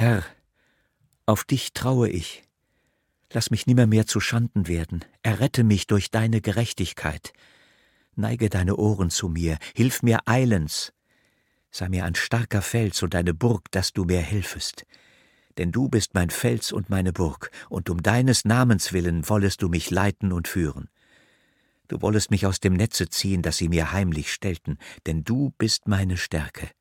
Herr, auf dich traue ich. Lass mich nimmermehr zu Schanden werden, errette mich durch deine Gerechtigkeit. Neige deine Ohren zu mir, hilf mir eilends. Sei mir ein starker Fels und eine Burg, dass du mir helfest. Denn du bist mein Fels und meine Burg, und um deines Namens willen wollest du mich leiten und führen. Du wollest mich aus dem Netze ziehen, das sie mir heimlich stellten, denn du bist meine Stärke.